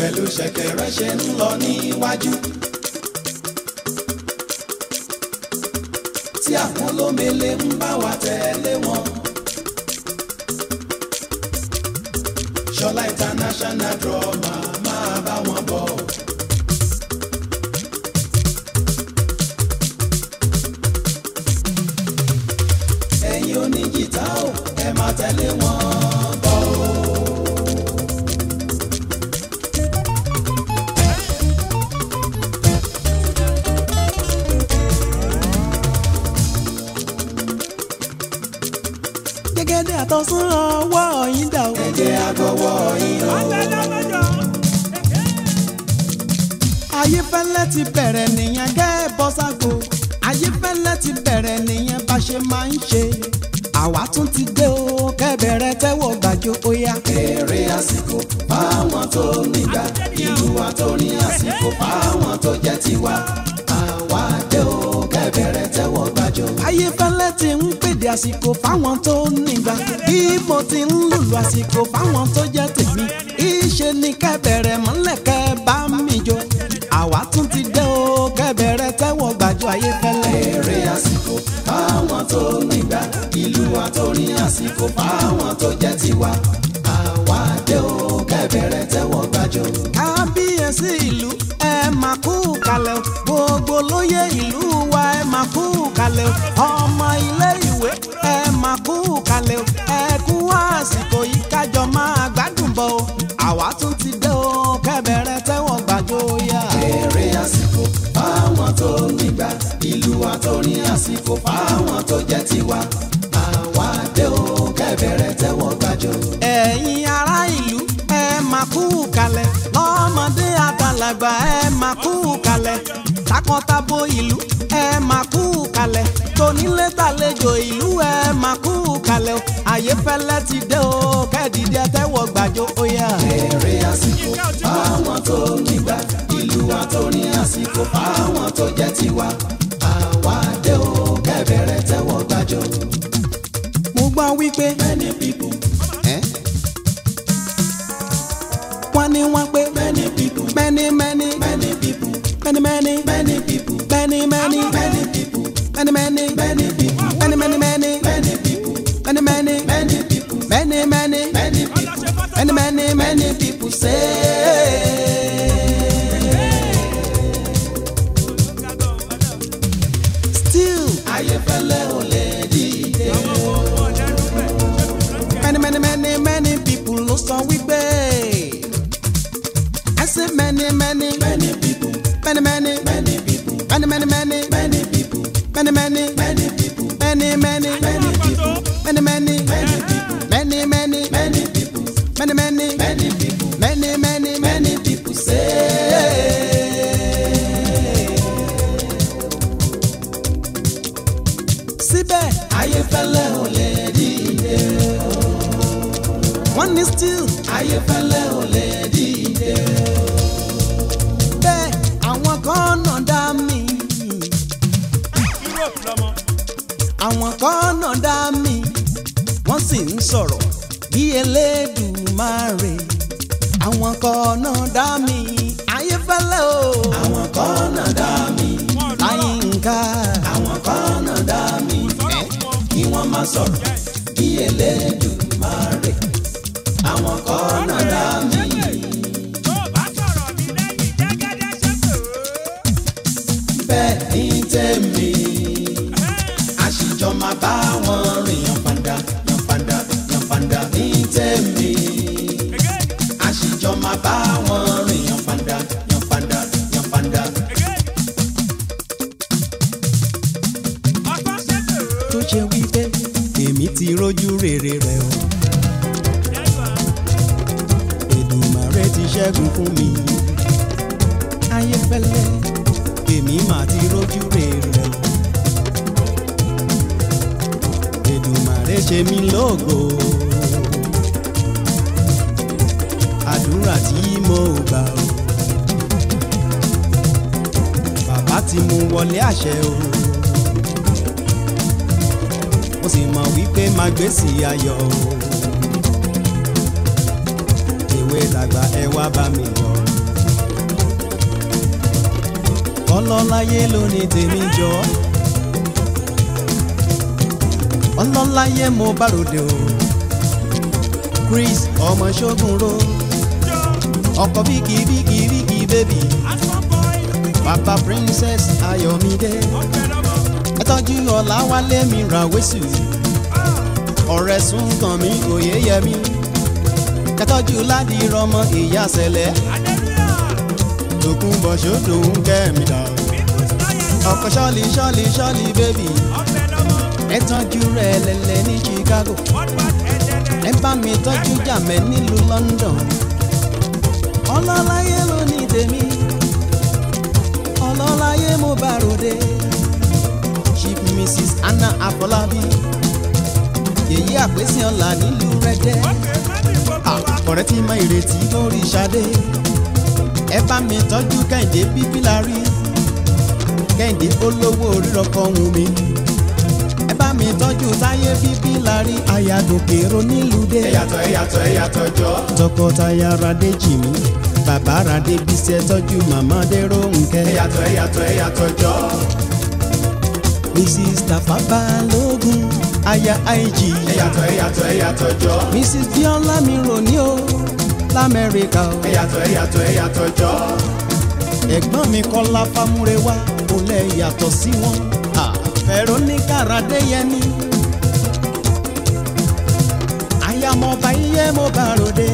pẹ̀lú ṣẹ̀kẹ̀rẹ̀ ṣe ń lọ níwájú. Tí àwọn olómele ń bá wa tẹ̀lé wọn. Ṣọlá international drama máa bá wọn bọ̀. Ẹ̀yin oníjìtá o, ẹ máa tẹ̀lé wọn bọ̀ o. Gẹ́gẹ́dẹ́ àtọ̀sán ọwọ́ yín dà o. Ẹ jẹ́ agbọ́wọ́ yín o. Ayéfẹ́lẹ́ ti bẹ̀rẹ̀ nìyẹn kẹ́ bọ́ ságo. Ayéfẹ́lẹ́ ti bẹ̀rẹ̀ nìyẹn bá ṣe máa ń ṣe. Àwa tún ti dé o kẹ́ bẹ̀rẹ̀ tẹ́wọ̀ gbàjọ óyá. Èrè àsìkò fáwọn tó nígbà, ìlú wa tó ní àsìkò fáwọn tó jẹ́ tiwa. Àwa dé o kẹ́ bẹ̀rẹ̀ tẹ́wọ̀ gbàjọ. Ayéfẹ́lẹ́ ti ń pèdè àsìkò fáwọn tó nígbà. Bí mo ti ń lùlù àsìkò fáwọn tó jẹ́ tèmi. Ìṣe ni kẹ́ bẹ̀rẹ̀ mọ́lẹ̀ kẹ́ bá mi jó. Àwa tún ti dé o kẹ́ bẹ̀rẹ̀ tẹ́wọ̀ gbàjọ Ayéfẹ́lẹ́. Èrè àsìkò fáwọn tó nígbà, ìlú wa tó ní àsìkò fáwọn tó jẹ́ tiwa. Àwa dé o kẹ́ bẹ̀rẹ̀ tẹ́wọ̀ gbàjọ. Kábíyèsí ìlú ẹ máa kú kalẹ̀ o. Gbogbo lóyè ìlú wa ẹ máa kú kalẹ̀ o. Ọmọ ilé ìwé ẹ máa kú kalẹ̀ o. Ẹ kú àsìkò yìí kájọ máa gbádùn bọ̀ o. Àwa tún ti dé o kẹ́ bẹ̀rẹ̀ tẹ́wọ̀ gbàjọ yá. Èrè àsìkò fáwọn tó nígbà, ìlú wa tó ní àsìkò fáwọn tó jẹ́ tiwa. Àwa dé o kẹ́ bẹ̀rẹ̀ tẹ́wọ̀ gbàjọ. Ẹ̀yin ará ìlú ẹ máa kú kalẹ̀. Lọ́mọdé àtàlàgbà ẹ máa kú kalẹ̀. Takọtabo ìlú ẹ máa kú kalẹ̀. Tonílé tàlejò ìlú ẹ máa kú kalẹ̀ o. Ayéfẹ́lẹ́ ti dé o kẹ́dìdẹ́ tẹ́wọ̀ gbàjọ óyá. Èrè àsìkò fáwọn tó nígbà, ìlú wa tó ní àsìkò fáwọn tó jẹ́ tiwa. Àwa dé o kẹ́ bẹ̀rẹ̀ tẹ́wọ̀ gbàjọ. Mo gbọ́ wípé Many people, wọ́n ní wọ́n pé many people, many many many people, many many many people, many many many people, many many many people, many many many many people, many many many people, many many many people, many many many people say. still Ayéfẹ́lẹ́ ò lè dìde. many many many many people ló sọ wípé I say many many Many people, many many many people, many many many many people, many many many people, many many many people, many many many people, many many many people, many many many people, many many many people say. síbẹ̀ Ayéfẹ́lẹ́ ò lè dìde. wọ́n ní still Ayéfẹ́lẹ́ ò lè dìde. bẹ́ẹ̀ àwọn kan náà dá mi. àwọn kan náà dá mi wọ́n sì ń sọ̀rọ̀ bí Elédùmarè. àwọn kan náà dá mi Ayéfẹ́lẹ́ o. Àwọn kan náà dá mi, Láyínká. àwọn kan náà dá mi. Kí wọ́n má sọ̀rọ̀ bí Elédùmarè. Àwọn kan náà dá mi. Bẹ́ẹ̀ ní tèmi, àṣìjọ máa bá wọn rìn yànfàndà yànfàndà yànfàndà ní tèmi. Àṣìjọ máa bá wọn rìn yànfàndà yànfàndà yànfàndà. tó ṣe wípé èmi ti rójú rere rẹ̀ o. Èdùmàrè ti ṣẹ́gun fún mi. Ayéfẹ́lẹ́ èmi mà ti rójú rere rẹ̀ o. Èdùmàrè ṣe mí lógo. Àdúrà tí mo gbà o. Bàbá ti mú wọlé àṣẹ o. Mo sì mọ̀ wípé máa gbé sí ayọ̀ o. Èwe tàgbà ẹ wá bá mi yọ̀. ọlọ́láyé ló ní tèmi jọ ọlọ́láyé mo bá ròde o Chris ọmọ ṣógun ro ọkọ bíkì bébì bàbá princess Ayọ̀mídé ẹ tọ́jú Ọláwálé mi ra wẹ́sù ọ̀rẹ́ sún kàn mí òye yẹ mí ẹ tọ́jú Ládì rọmọ ìyá sẹlẹ̀ Tòkunbọ̀ ṣòdò ń kẹ́mi dà ọkọ ṣọ́ọ̀lì bébì ẹ tọ́jú rẹ̀ lẹ́lẹ́ ní Chicago ẹ bá mi tọ́jú Jàmẹ́ nílùú London ọlọ́láyé ló ní tèmi ọlọ́láyé mo bá ròde Chief Mrs. Anna Afọlábí yèyí àpèsè ọ̀la nílùú Rẹ́dẹ́ ọ̀rẹ́ tí máa ìrètí lórí Ṣadé ẹ bá mi tọ́jú Kẹ́hìndé Bíbílárí Kẹ́hìndé olówó orírọ̀kọ̀ wù mí ẹ bá mi tọ́jú Táyé Bíbílárí Ayàgòkèrò nílùú dé ẹ̀yàtọ̀ jọ tọkọtaya Radé Jìmí bàbá Radé Bísí ẹ tọ́jú màmá Déròǹkẹ́ ẹ̀yàtọ̀ jọ Mrs. Tafa Balógun aya IG ẹ̀yàtọ̀ jọ Mrs. Bíọ́lá mi rò ní o l'Amẹ́ríkà o ẹ̀yàtọ̀ jọ ẹ̀gbọ́n mi Kọ́lá Fámúrewá kò lè yàtọ̀ sí wọn Veronica Radéyẹmí ayamọba iye mo bá ròde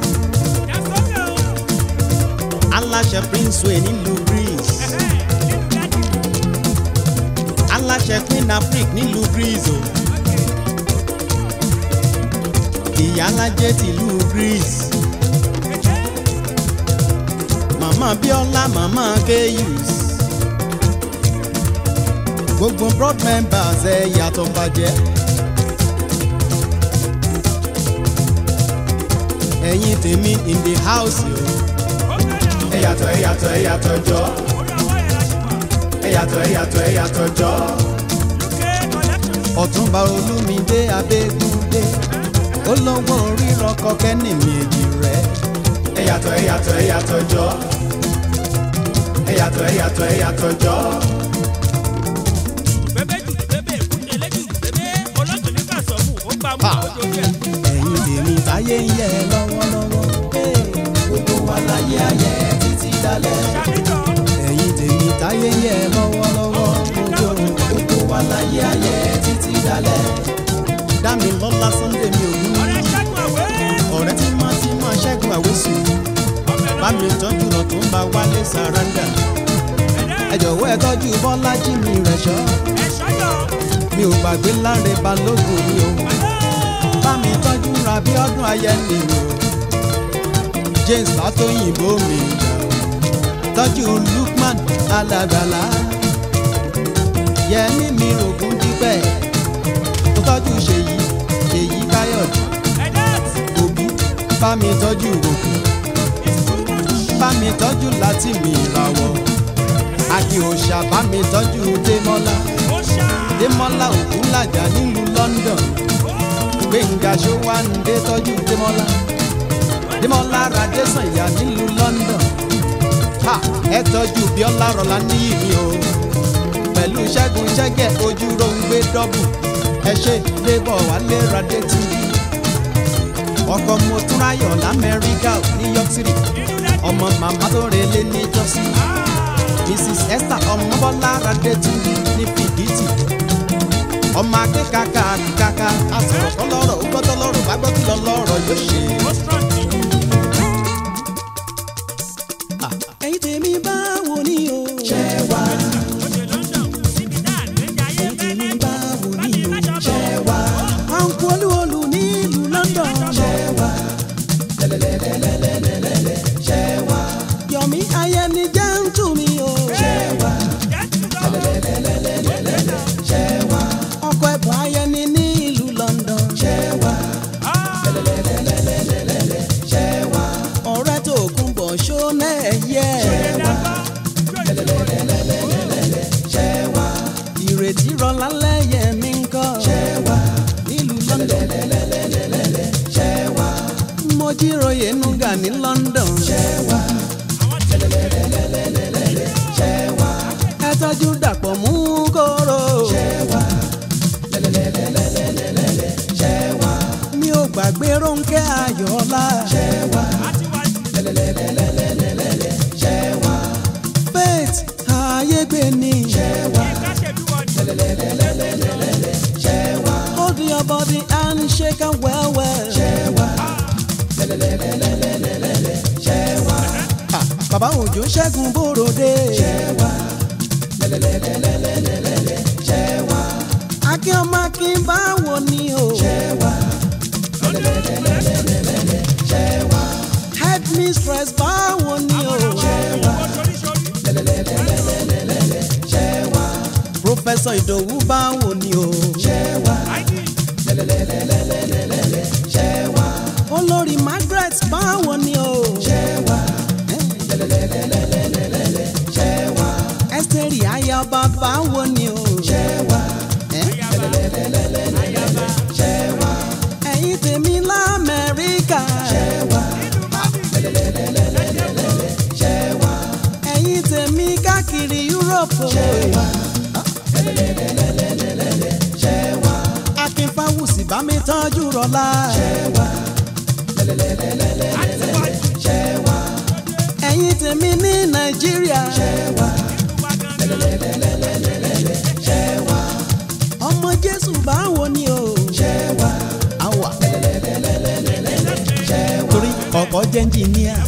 aláṣẹ Prince Way nílùú Greece aláṣẹ Queen Afrique nílùú Greece o ìyálájẹ tìlú Greece màmá Bíọ́lá màmá Keyus gbogbo broad members ẹ yàtọ̀ bàjẹ́ ẹ̀yin tèmi in the house o ẹ̀yàtọ̀ jọ ẹ̀yàtọ̀ jọ Ọ̀túnba Olúmídé Abẹ́gúndé olówó orírọ̀ kọ́kẹ́ ní méjì rẹ̀ ẹ̀yàtọ̀ jọ ẹ̀yàtọ̀ jọ. ẹ̀yin tèmi táyé ń yẹ lọ́wọ́lọ́wọ́ gbogbo wa láyé ayé títí dalẹ̀ ẹ̀yin tèmi táyé ń yẹ lọ́wọ́lọ́wọ́ gbogbo wa láyé ayé títí dalẹ̀ Dámilọ́lá Sunday mi ògún ọ̀rẹ́ tí máa Ṣẹ́gun Àwésù bá mi tọ́jú Ọ̀túnba Wálé Sàrándà ẹ jọ̀wọ́ ẹ tọ́jú Bọ́lájí mi rẹ̀ ṣọ́ mi ò gbàgbé Láre Balógun mi o bá mi tọ́jú Rabíọ́dún Ayẹni o James Látòyìnbó mi jà o tọ́jú Lukman Alágbàlá Yẹmí mi rògùn dípẹ́ mo tọ́jú Ṣèyí Káyọ̀dé Òbí bá mi tọ́jú òkú bá mi tọ́jú láti mi ìràwọ̀ Akin Òòṣà bá mi tọ́jú Démọ́lá Ògúnlàjà nílùú London Gbénga Ṣówándé tọ́jú Démọ́lá Radésànyà nílùú London ẹ tọ́jú Bíọ́lá Rọ̀láníyì mi o pẹ̀lú Ṣẹ́gun Ṣẹ́gẹ̀ Ojúróńgbé dọ́bù ẹ ṣe Débọ̀ Wálé Radétúnjí ọkọ Motúnráyọ̀ l'Amẹ́ríkà New York City ọmọ màmá tó relé ní jọ́sí Mrs. Esther Ọmọbọ́lá Radétúnjí ní Fìdítì ọmọ akẹ́kàkà àsọ̀rọ̀ kọ́lọ́rọ̀ ó gbọ́dọ̀ lọ́rọ̀ bá gbọ́ kí lọ lọ́rọ̀ yóò ṣe. ẹ̀yin tèmi báwo ni o. ṣé wà. ẹ̀yin tèmi báwo ni o. ṣé wà. à ń kú olúwolú nílùú London. ṣé wà. lẹ́lẹ́lẹ́lẹ́lẹ́lẹ́lẹ́. ṣé wà. Yọ̀mí Ayẹni jẹ́ ń tù mí o. ṣé wà. lẹ́lẹ́lẹ́lẹ́lẹ́lẹ́. ṣé wà. ọkọ Ẹ̀bùn Ayẹni ní ìlú London. ṣé wà. lẹ́lẹ́lẹ́lẹ́lẹ́lẹ́. ṣé wà. ọ̀rẹ́ Tòkunbọ̀ ṣóná ẹ̀yẹ. ṣé wà. lẹ́lẹ́lẹ́lẹ́lẹ́lẹ́. ṣé wà. Ìrètí Rọlá lẹ́yẹ mi ń kọ́. ṣé wà. nílùú London. lẹ́lẹ́lẹ́lẹ́lẹ́. ṣé wà. Mojíróyè Nuga ní London. ṣé wà. lẹ́lẹ́lẹ́lẹ́lẹ́. ṣé wà. tọ́jú Dàpọ̀ mú kóró. Ṣẹ́wà lẹ́lẹ́lẹ́lẹ́lẹ́lẹ́lẹ́ Ṣẹ́wà. Mi ò gbàgbé Rónkẹ́ Ayọ̀ọ́lá. Ṣẹ́wà lẹ́lẹ́lẹ́lẹ́lẹ́lẹ́lẹ́ Ṣẹ́wà. Faith Ayégbéni. Ṣẹ́wà lẹ́lẹ́lẹ́lẹ́lẹ́lẹ́ Ṣẹ́wà. Hold your body and shake am well well. Ṣẹ́wà lẹ́lẹ́lẹ́lẹ́lẹ́lẹ́ Ṣẹ́wà. Bàbá Òjó Ṣẹ́gun Bóròdé. Ṣẹ́wà lẹ́lẹ́lẹ́lẹ́lẹ́lẹ́ Ṣẹ́wà. Akin ọmọ Akin báwo ni o. Ṣẹ́wà lẹ́lẹ́lẹ́lẹ́lẹ́lẹ́ Ṣẹ́wà. Headmistress báwo ni o. Ṣẹ́wà lẹ́lẹ́lẹ́lẹ́lẹ́lẹ́ Ṣẹ́wà. Professor Ìdòwú báwo ni o. Ṣẹ́wà lẹ́lẹ́lẹ́lẹ́lẹ́lẹ́ Ṣẹ́wà. Olórí Margaret báwo ni o. Ṣẹ́wà lẹ́lẹ́lẹ́lẹ́lẹ́lẹ́ Ṣẹ́wà. Ẹ́sítérì ayaba báwo ni o. Ṣẹ́wà lẹ́lẹ́lẹ́lẹ́lẹ́lẹ́ Ṣẹ́wà. Ẹ̀yin tèmi l'Amẹ́ríkà. Ṣẹ́wà lẹ́lẹ́lẹ́lẹ́lẹ́lẹ́ Ṣẹ́wà. Ẹ̀yin tèmi káàkiri Yúróòpù. Ṣẹ́wà lẹ́lẹ́lẹ́lẹ́lẹ́lẹ́ Ṣẹ́wà. Akin Fáwùsì bá mi tọ́jú Rọlá. Ṣẹ́wà lẹ́lẹ́lẹ́lẹ́lẹ́lẹ́ Ṣẹ́wà. Ẹ̀yin tèmi ní Nàìjíríà. Ṣẹ́wà lẹ́lẹ́lẹ́lẹ́lẹ́lẹ́ Ṣẹ́wà. Ọmọ Jésù báwo ni o. Ṣẹ́wà Àwa lẹ́lẹ́lẹ́lẹ́lẹ́lẹ́ Ṣẹ́wà. torí ọ̀pọ̀ jẹ́ engineer.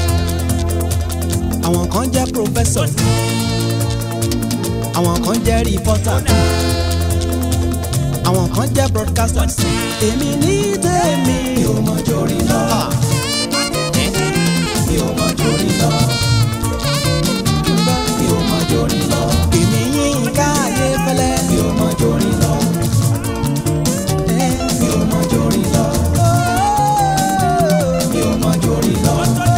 Àwọn kan jẹ́ professor. Àwọn kan jẹ́ reporter. Àwọn kan jẹ́ broadcasters. Èmi ní tèmi. Mi ò mọ jórí lọ. Mi ò mọ jórí lọ. Mi ò mọ jórí lọ. Èmi Yínká Ayéfẹ́lẹ́. Mi ò mọ jórí lọ. Mi ò mọ jórí lọ. Mi ò mọ jórí lọ.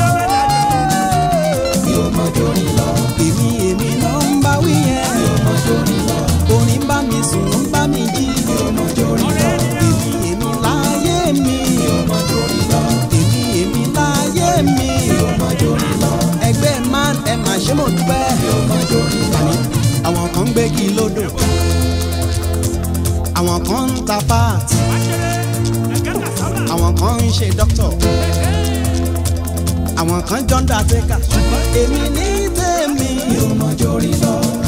Mi ò mọ jórí lọ. Èmi náà ń bá wí yẹn. Mi ò mọ jórí lọ. Orin bá mi sùn ń bá mi jí. Mi ò mọ jórí lọ. Èmi láyé mi. Mi ò mọ jórí lọ. Èmi láyé mi. Mi ò mọ jórí lọ. Ẹgbẹ́ man ẹ mà ṣe mọ̀ dúpẹ́. Mi ò mọ jórí lọ. Àwọn kan ń gbégi lódò. Àwọn kan ń ta páàtì. Àwọn kan ń ṣe dókítọ̀. Àwọn kan jọ ń dà tẹ́kà. Èmi ní tèmi. Mi ò mọ jórí lọ.